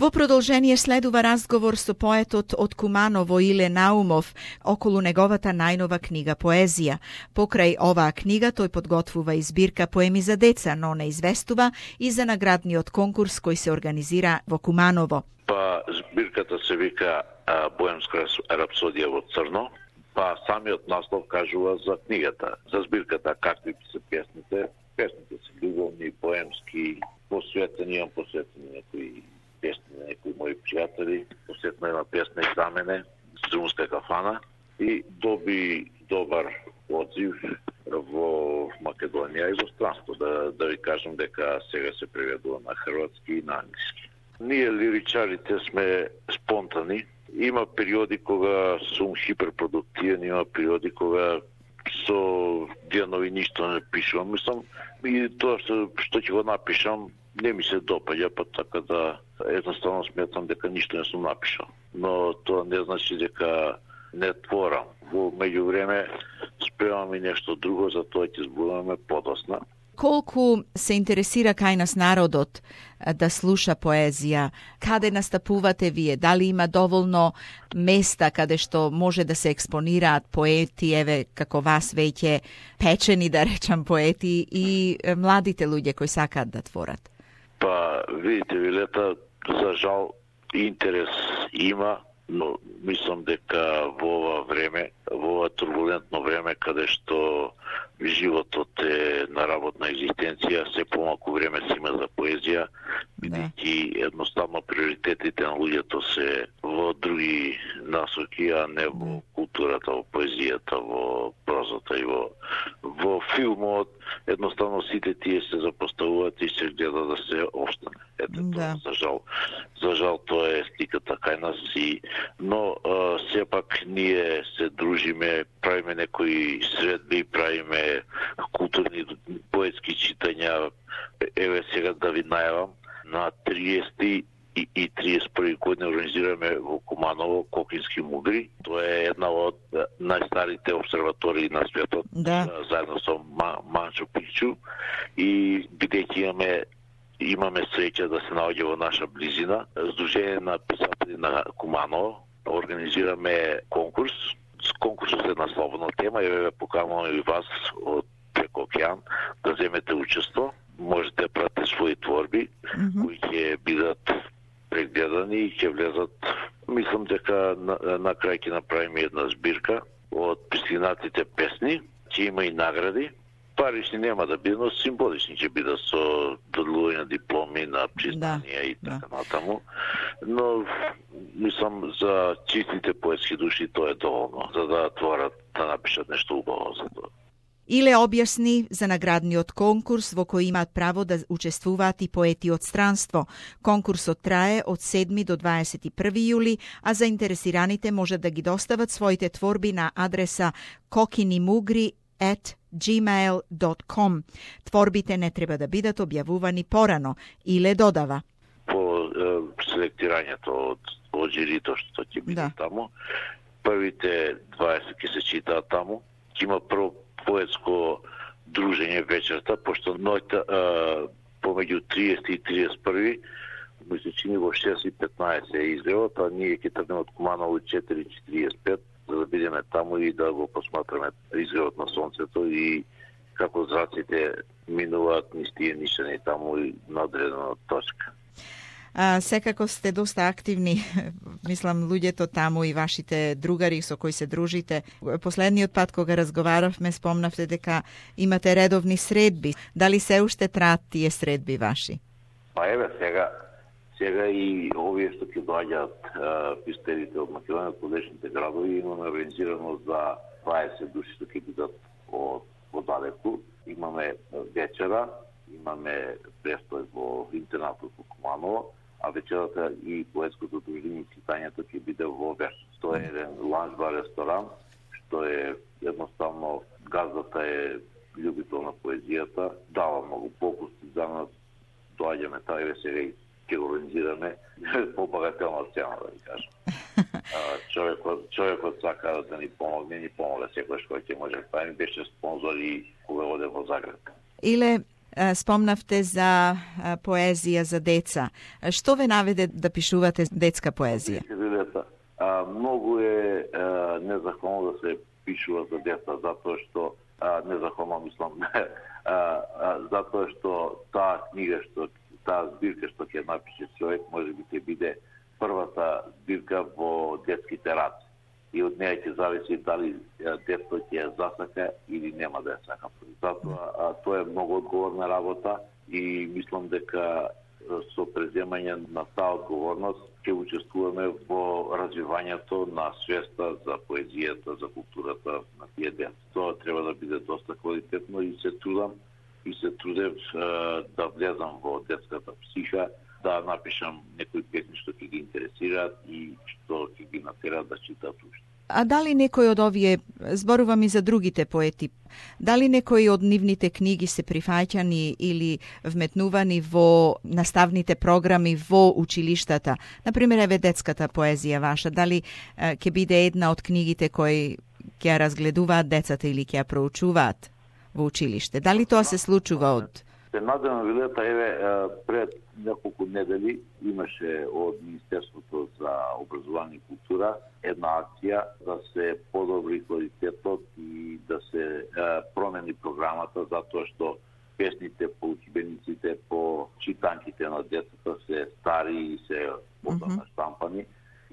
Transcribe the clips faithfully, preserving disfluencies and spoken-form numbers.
Во продолжение следува разговор со поетот од Куманово Иле Наумов околу неговата најнова книга поезија. Покрај оваа книга тој подготвува и збирка поеми за деца, но не известува и за наградниот конкурс кој се организира во Куманово. Па збирката се вика Боемска рапсодија во црно, па самиот наслов кажува за книгата. За збирката какви се песните, песните се љубовни, поемски, посветени, имам посветени некои песни на некои мои пријатели, посетна една песна и за мене, Струмска кафана, и доби добар одзив во Македонија и во странство. Да, да ви кажам дека сега се преведува на хрватски и на англиски. Ние лиричарите сме спонтани. Има периоди кога сум хиперпродуктивен, има периоди кога со денови ништо не пишувам. Мислам, и тоа што, што ќе го напишам, не ми се допаѓа, па така да едноставно сметам дека ништо не сум напишал. Но тоа не значи дека не творам. Во меѓувреме спремам и нешто друго, за тоа ќе зборуваме подосна. Колку се интересира кај нас народот да слуша поезија? Каде настапувате вие? Дали има доволно места каде што може да се експонираат поети, еве како вас веќе печени, да речам, поети и младите луѓе кои сакаат да творат? Па, видите, Вилета, за жал интерес има, но мислам дека во ова време, во ова турбулентно време, каде што животот е на работна екзистенција, се помалку време се има за поезија, бидејќи едноставно приоритетите на луѓето се во други насоки, а не во културата, во поезијата, во прозата и во во филмот. Едноставно сите тие се запоставуваат и се гледа да се остане. Ето тоа, за жал. За жал тоа е сликата кај нас и но а, сепак ние се дружиме, правиме некои средби, правиме културни поетски читања. Еве сега да ви најавам, на триесети и, и триесет и први година организираме во Куманово Кокински мугри. Тоа е една од најстарите обсерватории на светот, да. Заедно со Манчо Пикчу, и бидејќи имаме имаме среќа да се наоѓа во наша близина, Сдружение на писатели на Куманово организираме конкурс. Конкурсот е на слободна тема, еве покануваме и вас од преко океан да земете учество. Можете да пратите своји творби, mm-hmm. кои ќе бидат прегледани и ќе влезат. Мислам дека на, на крај ќе направиме една збирка од пристигнатите песни, ќе има и награди. Парични нема да бидат, но символични ќе бидат со доделување на дипломи, на признанија, да, и така да. Натаму. Но мислам за чистите поетски души тоа е доволно, за да творат, да напишат нешто убаво за тоа. Иле објасни за наградниот конкурс во кој имаат право да учествуваат и поети од странство. Конкурсот трае од седми до дваесет и први јули, а заинтересираните може да ги достават своите творби на адреса kokinimugri at gmail dot com. Творбите не треба да бидат објавувани порано. Иле додава. По е, селектирањето од, од жирито што ќе биде, да. Таму, првите дваесет ќе се читаат таму. Ќе има прво поетско дружење вечерта, пошто ноќта помеѓу триесет и триесет и први ми се чини во шест и петнаесет е излевот, а ние ќе тргнеме од Куманово четири и четиридесет и пет, за да бидеме таму и да го посматраме изгледот на сонцето и како зраците минуваат низ тие нишани таму и на одредена точка. А, секако сте доста активни, мислам, луѓето таму и вашите другари со кои се дружите. Последниот пат кога разговаравме, спомнавте дека имате редовни средби. Дали се уште траат тие средби ваши? Па еве сега, сега и овие што ќе доаѓаат пистерите од Македонија, од подешните градови, имаме организирано за дваесет души што ќе бидат од подалеку. Имаме вечера, имаме престој во интернатот во Куманово, а вечерата и поетското дружење и читањето ќе биде во Верс. Тоа е еден ланч-бар ресторан, што е едноставно, газдата е љубител на поезијата, дава многу попусти за нас, доаѓаме таа и сега и ќе организираме по багателна цена, да ви кажам. Човекот, човекот сака да ни помогне, ни помогне секојаш кој ќе може. Па ми беше спонзор и кога оде во Загреб. Иле, Спомнавте за поезија за деца. Што ве наведе да пишувате детска поезија? Многу е незахвално да се пишува за деца, затоа што незахвално мислам, затоа што таа книга, што таа збирка што ќе напише човек, може би ќе биде првата збирка во детските раци. И од неја ќе зависи дали детето ќе ја засака или нема да ја сака. Затоа тоа е многу одговорна работа и мислам дека со преземање на таа одговорност ќе учествуваме во развивањето на свеста за поезијата, за културата на тие деца. Тоа треба да биде доста квалитетно и се трудам и се трудев да влезам во детската психа, да напишам некои песни што ќе ги интересираат и што ќе ги натераат да читаат уште. А дали некој од овие, зборувам и за другите поети, дали некои од нивните книги се прифаќани или вметнувани во наставните програми во училиштата? Например, еве детската поезија ваша, дали е, ќе биде една од книгите кои ќе ја разгледуваат децата или ќе ја проучуваат во училиште? Дали тоа се случува од... Се надевам, Вилета, еве пред неколку недели имаше од Министерството за образование и култура една акција да се подобри квалитетот и да се е, промени програмата, затоа што песните по учебениците, по читанките на децата се стари и се одамна штампани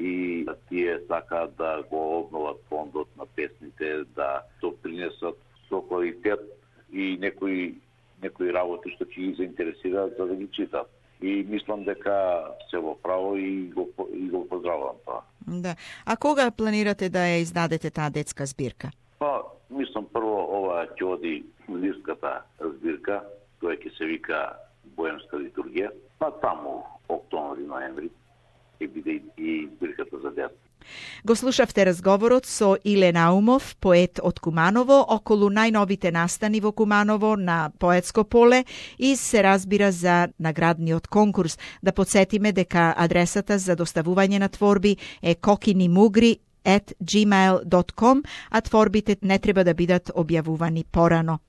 и тие сакаат да го обноват фондот на песните, да допринесат со квалитет и некои некои работи што ќе ги заинтересираат за да ги читат. И мислам дека се во право и го, и го поздравувам тоа. Да. А кога планирате да ја издадете таа детска збирка? Па, мислам прво ова ќе оди лирската збирка, која ќе се вика Боемска литургија, па таму октомври-ноември ќе биде и збирката за деца. Го слушавте разговорот со Иле Наумов, поет од Куманово, околу најновите настани во Куманово на поетско поле и се разбира за наградниот конкурс. Да подсетиме дека адресата за доставување на творби е kokinimugri at gmail dot com, а творбите не треба да бидат објавувани порано.